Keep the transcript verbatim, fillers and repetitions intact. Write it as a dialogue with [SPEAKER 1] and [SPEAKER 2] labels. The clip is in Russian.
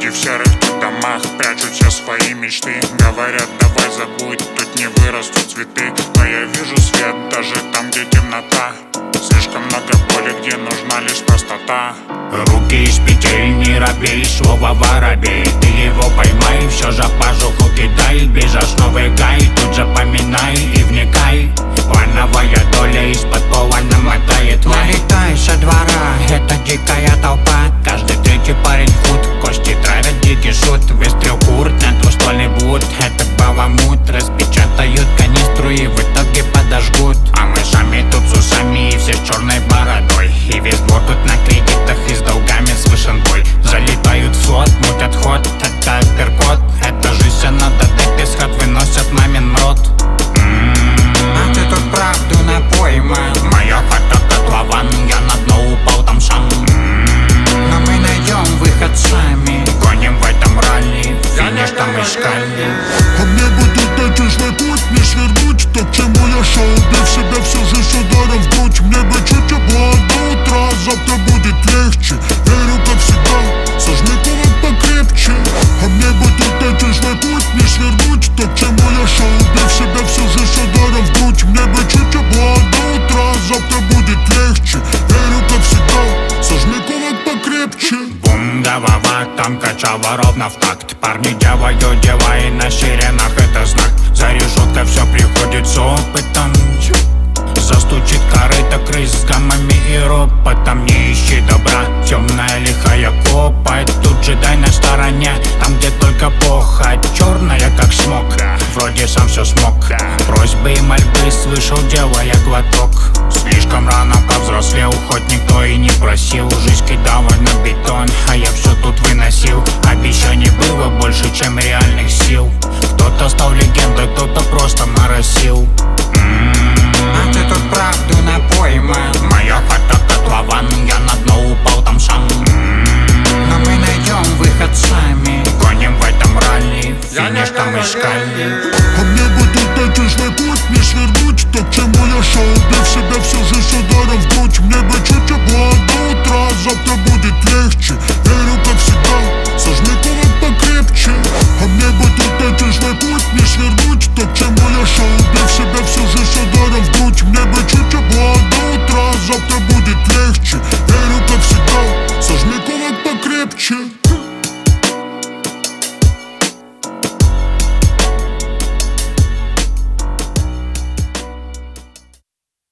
[SPEAKER 1] в серых тут домах прячут все свои мечты. Говорят, давай забудь, тут не вырастут цветы. Но я вижу свет даже там, где темнота. Слишком много боли, где нужна лишь простота.
[SPEAKER 2] Руки из петель, не робей, слово воробей. Ты его поймай, все же пазуху кидай. Бежишь новый гай, тут же поминай и вникай. Плановая доля из-под пола намотает. Налетай со двора, это дикая толпа. Каждый третий парень худ, кости травят, дикий шут. Выстрел курт на двуствольный блуд. Это баламут, распечатают канистру и в итоге подожгут. А мы сами тут с усами и все с черной бородой. И весь двор тут на кредитах и с долгами слышен бой. Залетают в флот, мутят ход, это апперкот. Это жизнь, она дадет исход, выносят мамин рот. А ты тут правду напойма. Моя хата котлован, я на дно упал, там сам. Но мы найдем выход сами. Гоним в этом ралли, финиш там искали.
[SPEAKER 3] А мне бы тут найти свой путь, не свернуть то, к чему я шел. Бив себя всю жизнь ударом в грудь. Мне бы чуть тепло до утра, завтра будет легче. Верю, как всегда, сожми кулак покрепче. А мне бы тут найти свой путь, не свернуть то, к чему я шел. Бив себя всю жизнь ударом в грудь. Мне бы чуть тепло до утра, завтра будет легче. Верю, как всегда, сожми кулак покрепче.
[SPEAKER 2] Бум, голова там качала ровно в такт. Парни делают дела и на сиренах это знак. За решеткой все приходит с опытом. Застучит корыто крыс с гаммами и ропотом. Не ищи добра, темная лихая копоть. Тут же дай на стороне, там где только похоть. Черная как смог, вроде сам все смог. Просьбы и мольбы слышал, делая глоток. Слишком рано повзрослел, хоть никто и не просил. Жизнь кидала на бетон, а я все тут выносил. Обещаний было больше, чем реальных сил. Кто-то стал легендой, кто-то просто моросил. А ты тут правду напойма. Моя хата котлован, я на дно упал, там сам. Но мы найдем выход сами. Гоним в этом ралли, финиш там искали.
[SPEAKER 3] А мне бы тут найти свой путь, не свернуть то, к чему я шел. Бив себя всю жизнь ударом в грудь. Мне бы чуть тепло до утра, завтра будет легче. Верю, как всегда, сожми кулак покрепче. А мне бы тут найти свой путь, не свернуть то, к чему я шел. Бив себя всю жизнь ударом в грудь. Мне бы